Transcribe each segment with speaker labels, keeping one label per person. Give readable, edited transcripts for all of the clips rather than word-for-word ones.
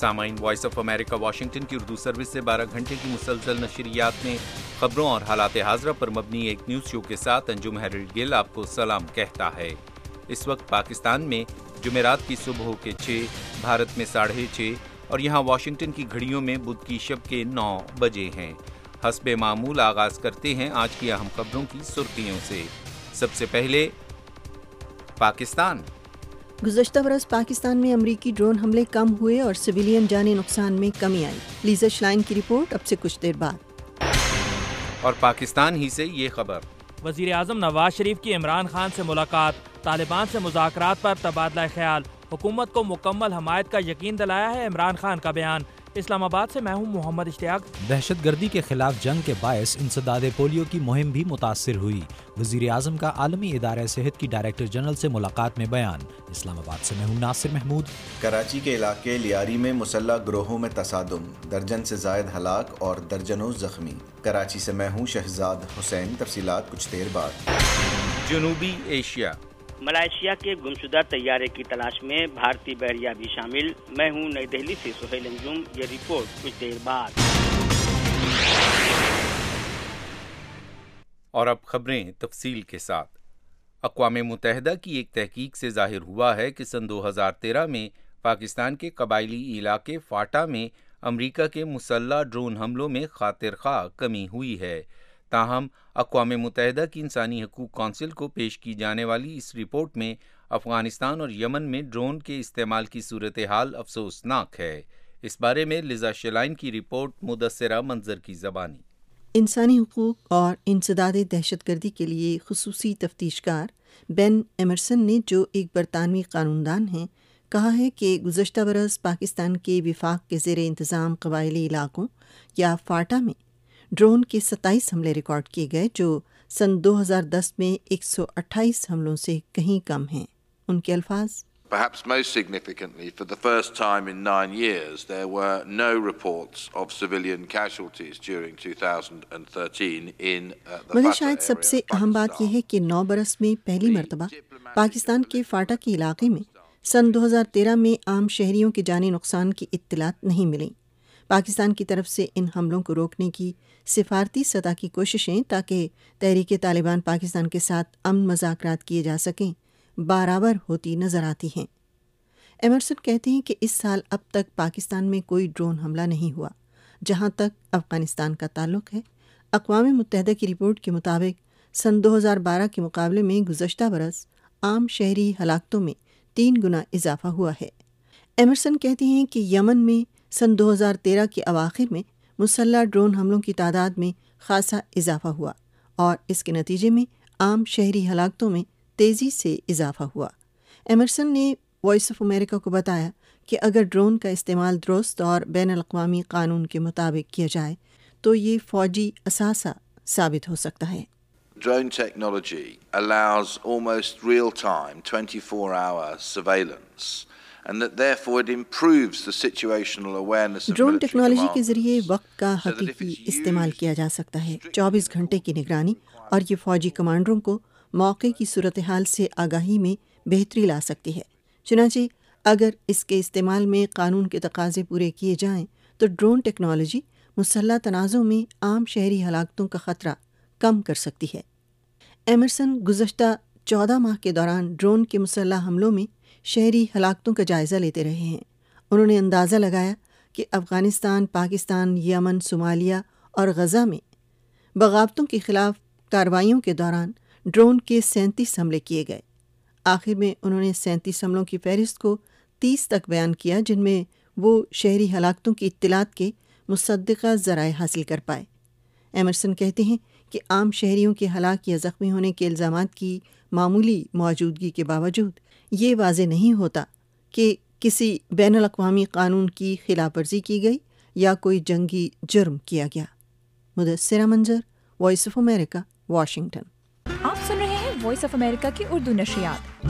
Speaker 1: سامعین، voice of America Washington کی Urdu service سے 12 گھنٹے کی مسلسل نشریات میں خبروں اور حالات حاضرہ پر مبنی ایک نیوز شو کے ساتھ انجم ہیرلڈ گل آپ کو سلام کہتا ہے۔ اس وقت پاکستان میں جمعرات کی صبح کے 6، بھارت میں 6:30 اور یہاں واشنگٹن کی گھڑیوں میں بدھ کی شب کے 9 بجے ہیں۔ حسب معمول آغاز کرتے ہیں آج کی اہم خبروں کی سرخیوں سے۔ سب سے پہلے پاکستان۔
Speaker 2: گزشتہ برس پاکستان میں امریکی ڈرون حملے کم ہوئے اور سویلین جانی نقصان میں کمی آئی۔ لیزا شلائن کی رپورٹ اب سے کچھ دیر بعد۔
Speaker 1: اور پاکستان ہی سے یہ خبر،
Speaker 3: وزیر اعظم نواز شریف کی عمران خان سے ملاقات، طالبان سے مذاکرات پر تبادلہ خیال، حکومت کو مکمل حمایت کا یقین دلایا ہے عمران خان کا بیان۔ اسلام آباد سے میں ہوں محمد اشتیاق۔
Speaker 4: دہشت گردی کے خلاف جنگ کے باعث انسداد پولیو کی مہم بھی متاثر ہوئی۔ وزیر اعظم کا عالمی ادارہ صحت کی ڈائریکٹر جنرل سے ملاقات میں بیان۔ اسلام آباد سے میں ہوں ناصر محمود۔
Speaker 5: کراچی کے علاقے لیاری میں مسلح گروہوں میں تصادم، درجن سے زائد ہلاک اور درجنوں زخمی۔ کراچی سے میں ہوں شہزاد حسین۔ تفصیلات کچھ دیر بعد۔
Speaker 1: جنوبی ایشیا۔
Speaker 6: ملائیشیا کے گمشدہ طیارے کی تلاش میں بھارتی بحریہ بھی شامل۔ میں ہوں نئی دہلی سے سہیل انجم۔ یہ رپورٹ کچھ دیر بعد۔
Speaker 1: اور اب خبریں تفصیل کے ساتھ۔ اقوام متحدہ کی ایک تحقیق سے ظاہر ہوا ہے کہ سن 2013 میں پاکستان کے قبائلی علاقے فاٹا میں امریکہ کے مسلح ڈرون حملوں میں خاطر خواہ کمی ہوئی ہے۔ تاہم اقوام متحدہ کی انسانی حقوق کونسل کو پیش کی جانے والی اس رپورٹ میں افغانستان اور یمن میں ڈرون کے استعمال کی صورتحال افسوسناک ہے۔ اس بارے میں لیزا شلائن کی رپورٹ، مدثرہ منظر کی زبانی۔
Speaker 2: انسانی حقوق اور انسداد دہشت گردی کے لیے خصوصی تفتیش کار بین ایمرسن نے، جو ایک برطانوی قانون دان ہیں، کہا ہے کہ گزشتہ برس پاکستان کے وفاق کے زیر انتظام قبائلی علاقوں یا فاٹا میں ڈرون کے 27 حملے ریکارڈ کیے گئے، جو سن 2010 میں 128 حملوں سے کہیں کم ہیں۔ ان کے الفاظ،
Speaker 7: Perhaps most significantly, for the first time in 9 years, there were no reports of civilian casualties during 2013 in the
Speaker 2: مگر
Speaker 7: Fata
Speaker 2: شاید
Speaker 7: area
Speaker 2: سب سے
Speaker 7: of
Speaker 2: اہم بات یہ
Speaker 7: Pakistan.
Speaker 2: ہے کہ 9 برس میں پہلی مرتبہ پاکستان کے فاٹا کے علاقے میں سن 2013 میں عام شہریوں کے جانی نقصان کی اطلاعات نہیں ملیں۔ پاکستان کی طرف سے ان حملوں کو روکنے کی سفارتی سطح کی کوششیں تاکہ تحریک طالبان پاکستان کے ساتھ امن مذاکرات کیے جا سکیں برابر ہوتی نظر آتی ہیں۔ ایمرسن کہتے ہیں کہ اس سال اب تک پاکستان میں کوئی ڈرون حملہ نہیں ہوا۔ جہاں تک افغانستان کا تعلق ہے، اقوام متحدہ کی رپورٹ کے مطابق سن 2012 کے مقابلے میں گزشتہ برس عام شہری ہلاکتوں میں 3 گنا اضافہ ہوا ہے۔ ایمرسن کہتے ہیں کہ یمن میں سن 2013 کے اواخر میں مسلح ڈرون حملوں کی تعداد میں خاصا اضافہ ہوا اور اس کے نتیجے میں عام شہری ہلاکتوں میں تیزی سے اضافہ ہوا۔ ایمرسن نے وائس آف امریکہ کو بتایا کہ اگر ڈرون کا استعمال درست اور بین الاقوامی قانون کے مطابق کیا جائے تو یہ فوجی اثاثہ ثابت ہو سکتا ہے۔
Speaker 7: Drone technology allows almost real-time 24-hour surveillance, and that therefore it improves the situational awareness of
Speaker 2: drone
Speaker 7: military
Speaker 2: technology کے
Speaker 7: commanders.
Speaker 2: ذریعے وقت کا
Speaker 7: so that if
Speaker 2: حقیقی
Speaker 7: it's
Speaker 2: استعمال
Speaker 7: used
Speaker 2: کیا جا سکتا ہے۔ 24 گھنٹے کی نگرانی اور یہ فوجی کمانڈروں کو موقع کی صورتحال سے آگاہی میں بہتری لا سکتی ہے۔ چنانچہ اگر اس کے استعمال میں قانون کے تقاضے پورے کیے جائیں تو ڈرون ٹیکنالوجی مسلح تنازع میں عام شہری ہلاکتوں کا خطرہ کم کر سکتی ہے۔ ایمرسن گزشتہ 14 ماہ کے دوران ڈرون کے مسلح حملوں میں شہری ہلاکتوں کا جائزہ لیتے رہے ہیں۔ انہوں نے اندازہ لگایا کہ افغانستان، پاکستان، یمن، صومالیہ اور غزہ میں بغاوتوں کے خلاف کارروائیوں کے دوران ڈرون کے 37 حملے کیے گئے۔ آخر میں انہوں نے 37 حملوں کی فہرست کو 30 تک بیان کیا، جن میں وہ شہری ہلاکتوں کی اطلاعات کے مصدقہ ذرائع حاصل کر پائے۔ ایمرسن کہتے ہیں کہ عام شہریوں کے ہلاک یا زخمی ہونے کے الزامات کی معمولی موجودگی کے باوجود یہ واضح نہیں ہوتا کہ کسی بین الاقوامی قانون کی خلاف ورزی کی گئی یا کوئی جنگی جرم کیا گیا۔ مدثرہ منظر، وائس آف امریکہ، واشنگٹن۔
Speaker 8: آپ سن رہے ہیں وائس آف امریکہ کی اردو نشریات۔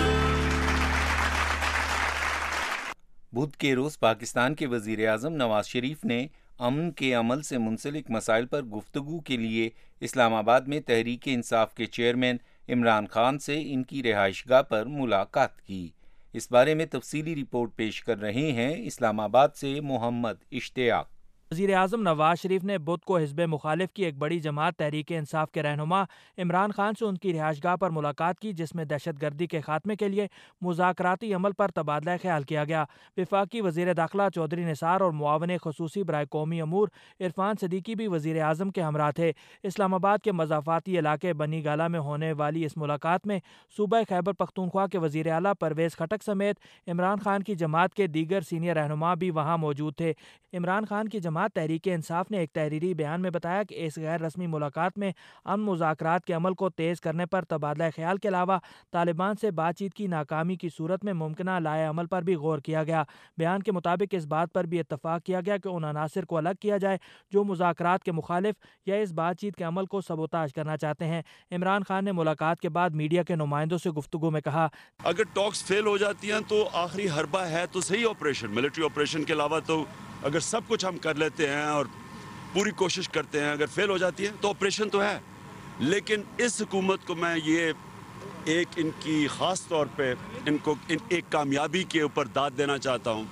Speaker 1: بدھ کے روز پاکستان کے وزیر اعظم نواز شریف نے امن کے عمل سے منسلک مسائل پر گفتگو کے لیے اسلام آباد میں تحریک انصاف کے چیئرمین عمران خان سے ان کی رہائش گاہ پر ملاقات کی۔ اس بارے میں تفصیلی رپورٹ پیش کر رہے ہیں اسلام آباد سے محمد اشتیاق۔
Speaker 3: وزیر اعظم نواز شریف نے بدھ کو حزب مخالف کی ایک بڑی جماعت تحریک انصاف کے رہنما عمران خان سے ان کی رہائش گاہ پر ملاقات کی، جس میں دہشت گردی کے خاتمے کے لیے مذاکراتی عمل پر تبادلہ خیال کیا گیا۔ وفاقی وزیر داخلہ چودھری نثار اور معاون خصوصی برائے قومی امور عرفان صدیقی بھی وزیر اعظم کے ہمراہ تھے۔ اسلام آباد کے مضافاتی علاقے بنی گالہ میں ہونے والی اس ملاقات میں صوبہ خیبر پختونخوا کے وزیر اعلیٰ پرویز خٹک سمیت عمران خان کی جماعت کے دیگر سینئر رہنما بھی وہاں موجود تھے۔ عمران خان کی جماعت تحریک انصاف نے ایک تحریری بیان میں بتایا کہ اس غیر رسمی ملاقات میں امن مذاکرات کے عمل کو تیز کرنے پر تبادلہ خیال کے علاوہ طالبان سے بات چیت کی ناکامی کی صورت میں ممکنہ لائحہ عمل پر بھی غور کیا گیا۔ بیان کے مطابق اس بات پر بھی اتفاق کیا گیا کہ ان عناصر کو الگ کیا جائے جو مذاکرات کے مخالف یا اس بات چیت کے عمل کو سبوتاژ کرنا چاہتے ہیں۔ عمران خان نے ملاقات کے بعد میڈیا کے نمائندوں سے گفتگو میں کہا،
Speaker 9: اگر ٹاکس فیل ہو جاتی ہیں تو آخری حربہ ہے تو صحیح آپریشن، ملٹری آپریشن کے علاوہ تو اگر سب کچھ ہم کر لیتے ہیں اور پوری کوشش کرتے ہیں، اگر فیل ہو جاتی ہے تو آپریشن تو ہے۔ لیکن اس حکومت کو میں یہ ایک ان کی خاص طور پہ ان کو ایک کامیابی کے اوپر داد دینا چاہتا ہوں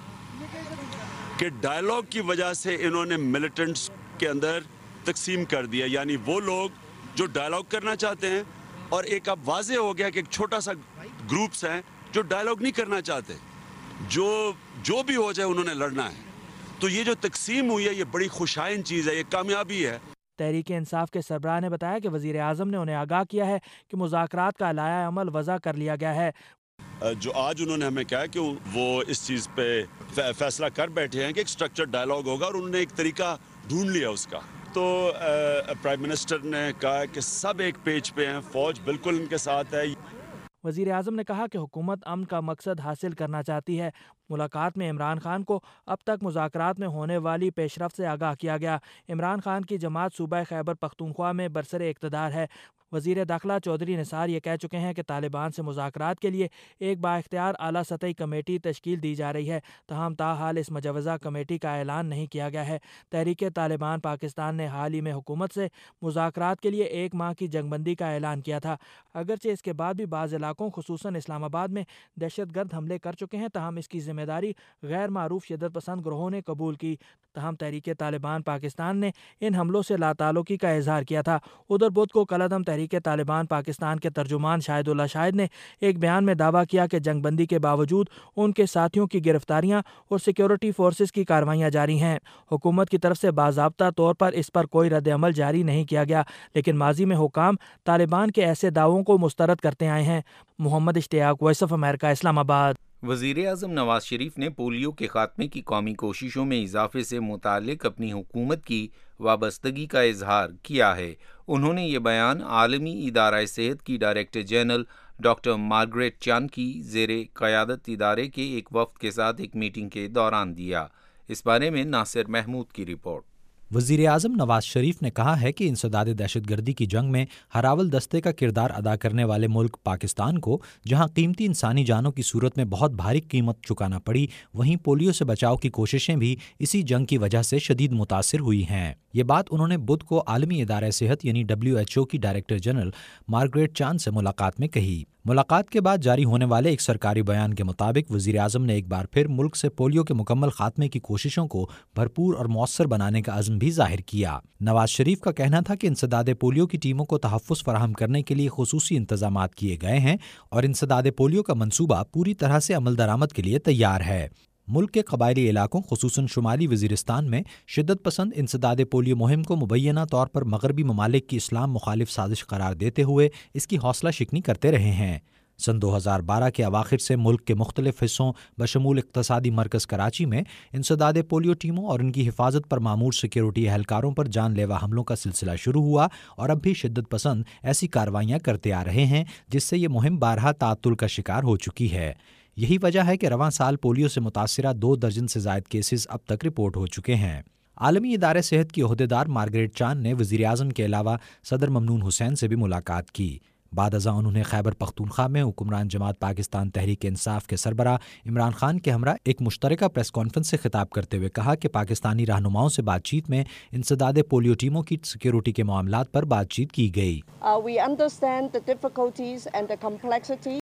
Speaker 9: کہ ڈائیلاگ کی وجہ سے انہوں نے ملیٹنٹس کے اندر تقسیم کر دیا، یعنی وہ لوگ جو ڈائیلاگ کرنا چاہتے ہیں اور ایک اب واضح ہو گیا کہ ایک چھوٹا سا گروپس ہیں جو ڈائیلاگ نہیں کرنا چاہتے، جو بھی ہو جائے انہوں نے لڑنا ہے۔ تو یہ جو تقسیم ہوئی ہے یہ بڑی خوشائن چیز ہے، یہ کامیابی ہے۔
Speaker 3: تحریک انصاف کے سربراہ نے بتایا کہ وزیر اعظم نے انہیں آگاہ کیا ہے کہ مذاکرات کا لائحہ عمل وضع کر لیا گیا ہے۔
Speaker 9: جو آج انہوں نے ہمیں کہا کہ وہ اس چیز پہ فیصلہ کر بیٹھے ہیں کہ ایک سٹرکچر ڈائیلاگ ہوگا، اور انہوں نے ایک طریقہ ڈھونڈ لیا اس کا۔ تو پرائم منسٹر نے کہا کہ سب ایک پیج پہ ہیں، فوج بالکل ان کے ساتھ ہے۔
Speaker 3: وزیر اعظم نے کہا کہ حکومت امن کا مقصد حاصل کرنا چاہتی ہے۔ ملاقات میں عمران خان کو اب تک مذاکرات میں ہونے والی پیش رفت سے آگاہ کیا گیا۔ عمران خان کی جماعت صوبہ خیبر پختونخوا میں برسر اقتدار ہے۔ وزیر داخلہ چودھری نثار یہ کہہ چکے ہیں کہ طالبان سے مذاکرات کے لیے ایک بااختیار اعلیٰ سطحی کمیٹی تشکیل دی جا رہی ہے، تاہم تاحال اس مجوزہ کمیٹی کا اعلان نہیں کیا گیا ہے۔ تحریک طالبان پاکستان نے حال ہی میں حکومت سے مذاکرات کے لیے 1 ماہ کی جنگ بندی کا اعلان کیا تھا۔ اگرچہ اس کے بعد بھی بعض علاقوں خصوصاً اسلام آباد میں دہشت گرد حملے کر چکے ہیں، تاہم اس کی ذمہ داری غیر معروف شدت پسند گروہوں نے قبول کی۔ تاہم تحریک طالبان پاکستان نے ان حملوں سے لاتعلقی کا اظہار کیا تھا۔ ادھر بدھ کو کالعدم تحریک طالبان پاکستان کے ترجمان شاہد اللہ شاہد نے ایک بیان میں دعویٰ کیا کہ جنگ بندی کے باوجود ان کے ساتھیوں کی گرفتاریاں اور سیکیورٹی فورسز کی کارروائیاں جاری ہیں۔ حکومت کی طرف سے باضابطہ طور پر اس پر کوئی رد عمل جاری نہیں کیا گیا، لیکن ماضی میں حکام طالبان کے ایسے دعووں کو مسترد کرتے آئے ہیں۔ محمد اشتیاق، وائس آف امریکہ، اسلام آباد۔
Speaker 1: وزیر اعظم نواز شریف نے پولیو کے خاتمے کی قومی کوششوں میں اضافے سے متعلق اپنی حکومت کی وابستگی کا اظہار کیا ہے۔ انہوں نے یہ بیان عالمی ادارہ صحت کی ڈائریکٹر جنرل ڈاکٹر مارگریٹ چان کی زیر قیادت ادارے کے ایک وفد کے ساتھ ایک میٹنگ کے دوران دیا۔ اس بارے میں ناصر محمود کی رپورٹ۔
Speaker 4: وزیر اعظم نواز شریف نے کہا ہے کہ انسداد دہشت گردی کی جنگ میں ہراول دستے کا کردار ادا کرنے والے ملک پاکستان کو جہاں قیمتی انسانی جانوں کی صورت میں بہت بھاری قیمت چکانا پڑی، وہیں پولیو سے بچاؤ کی کوششیں بھی اسی جنگ کی وجہ سے شدید متاثر ہوئی ہیں۔ یہ بات انہوں نے بدھ کو عالمی ادارہ صحت یعنی WHO کی ڈائریکٹر جنرل مارگریٹ چان سے ملاقات میں کہی۔ ملاقات کے بعد جاری ہونے والے ایک سرکاری بیان کے مطابق وزیر اعظم نے ایک بار پھر ملک سے پولیو کے مکمل خاتمے کی کوششوں کو بھرپور اور مؤثر بنانے کا عزم بھی ظاہر کیا۔ نواز شریف کا کہنا تھا کہ انسداد پولیو کی ٹیموں کو تحفظ فراہم کرنے کے لیے خصوصی انتظامات کیے گئے ہیں اور انسداد پولیو کا منصوبہ پوری طرح سے عمل درآمد کے لیے تیار ہے۔ ملک کے قبائلی علاقوں خصوصاً شمالی وزیرستان میں شدت پسند انسداد پولیو مہم کو مبینہ طور پر مغربی ممالک کی اسلام مخالف سازش قرار دیتے ہوئے اس کی حوصلہ شکنی کرتے رہے ہیں۔ سن 2012 کے اواخر سے ملک کے مختلف حصوں بشمول اقتصادی مرکز کراچی میں انسداد پولیو ٹیموں اور ان کی حفاظت پر مامور سیکیورٹی اہلکاروں پر جان لیوا حملوں کا سلسلہ شروع ہوا اور اب بھی شدت پسند ایسی کارروائیاں کرتے آ رہے ہیں جس سے یہ مہم بارہا تعطل کا شکار ہو چکی ہے۔ یہی وجہ ہے کہ رواں سال پولیو سے متاثرہ 2 درجن سے زائد کیسز اب تک رپورٹ ہو چکے ہیں۔ عالمی ادارے صحت کی عہدیدار مارگریٹ چان نے وزیر اعظم کے علاوہ صدر ممنون حسین سے بھی ملاقات کی۔ بعد ازاں انہوں نے خیبر پختونخوا میں حکمران جماعت پاکستان تحریک انصاف کے سربراہ عمران خان کے ہمراہ ایک مشترکہ پریس کانفرنس سے خطاب کرتے ہوئے کہا کہ پاکستانی رہنماؤں سے بات چیت میں انسداد پولیو ٹیموں کی سیکیورٹی کے معاملات پر بات چیت کی گئی۔
Speaker 10: We understand the difficulties and the complexity